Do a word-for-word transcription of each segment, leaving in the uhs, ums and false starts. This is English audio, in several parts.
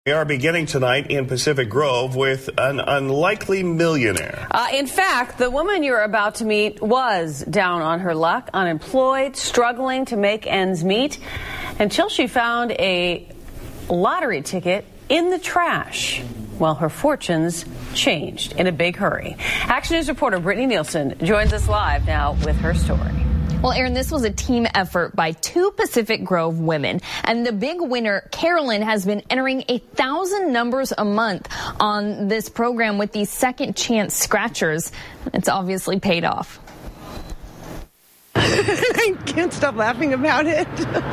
We are beginning tonight in Pacific Grove with an unlikely millionaire. Uh, in fact, the woman you're about to meet was down on her luck, unemployed, struggling to make ends meet, until she found a lottery ticket in the trash. Well, her fortunes changed in a big hurry. Action News reporter Brittany Nielsen joins us live now with her story. Well, Aaron, this was a team effort by two Pacific Grove women. And the big winner, Carolyn, has been entering a thousand numbers a month on this program with these second chance scratchers. It's obviously paid off. I can't stop laughing about it.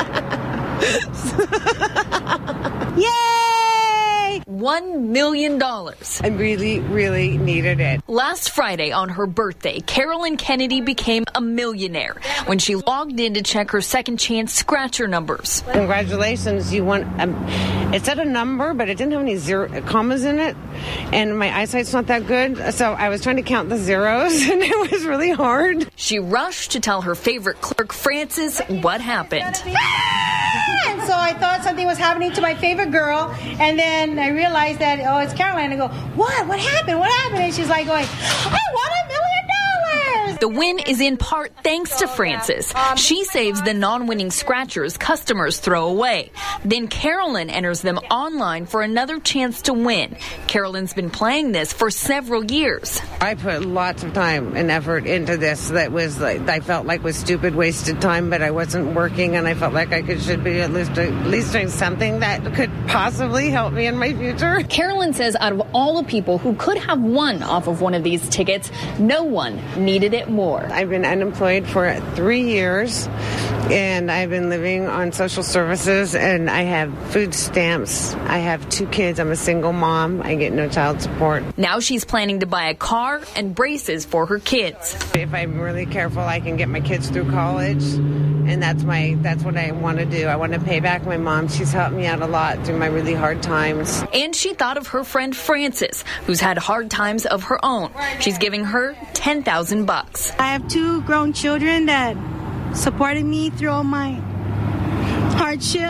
Yay! One million dollars. I really, really needed it. Last Friday on her birthday, Carolyn Kennedy became a millionaire when she logged in to check her second chance scratcher numbers. Congratulations. You won. Um, it said a number, but it didn't have any zero commas in it. And my eyesight's not that good. So I was trying to count the zeros, and it was really hard. She rushed to tell her favorite clerk, Frances, what happened. And so I thought something was happening to my favorite girl, and then I realized that, oh, it's Caroline. I go, what? What happened? What happened? And she's like going, I won a million dollars. The win is in part thanks to Frances. She saves the non-winning scratchers customers throw away. Then Carolyn enters them online for another chance to win. Carolyn's been playing this for several years. I put lots of time and effort into this that was like, I felt like was stupid, wasted time, but I wasn't working, and I felt like I could should be at least, at least doing something that could possibly help me in my future. Carolyn says out of all the people who could have won off of one of these tickets, no one needed it more. I've been unemployed for three years, and I've been living on social services, and I have food stamps. I have two kids. I'm a single mom. I get no child support. Now she's planning to buy a car and braces for her kids. If I'm really careful, I can get my kids through college, and that's my that's what I want to do. I want to pay back my mom. She's helped me out a lot through my really hard times. And she thought of her friend Frances, who's had hard times of her own. She's giving her ten thousand bucks. I have two grown children that supported me through all my hardship,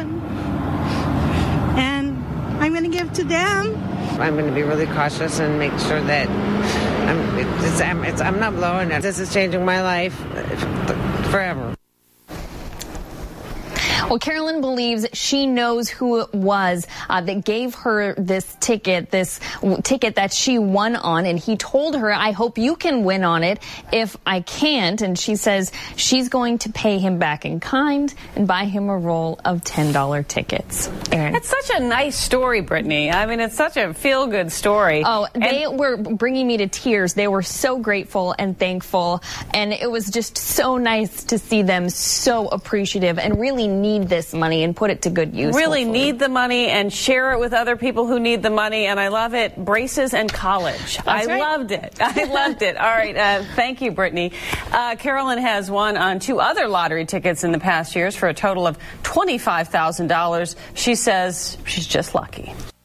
and I'm going to give to them. I'm going to be really cautious and make sure that I'm, it's, I'm, it's, I'm not blowing it. This is changing my life forever. Well, Carolyn believes she knows who it was uh, that gave her this ticket, this w- ticket that she won on. And he told her, I hope you can win on it if I can't. And she says she's going to pay him back in kind and buy him a roll of ten dollar tickets. Aaron. It's such a nice story, Brittany. I mean, it's such a feel-good story. Oh, they and- were bringing me to tears. They were so grateful and thankful. And it was just so nice to see them so appreciative and really need this money and put it to good use. Really hopefully. need the money and share it with other people who need the money. And I love it. Braces and college. That's I right. loved it. I loved it. All right. Uh, thank you, Brittany. Uh, Carolyn has won on two other lottery tickets in the past years for a total of twenty-five thousand dollars. She says she's just lucky.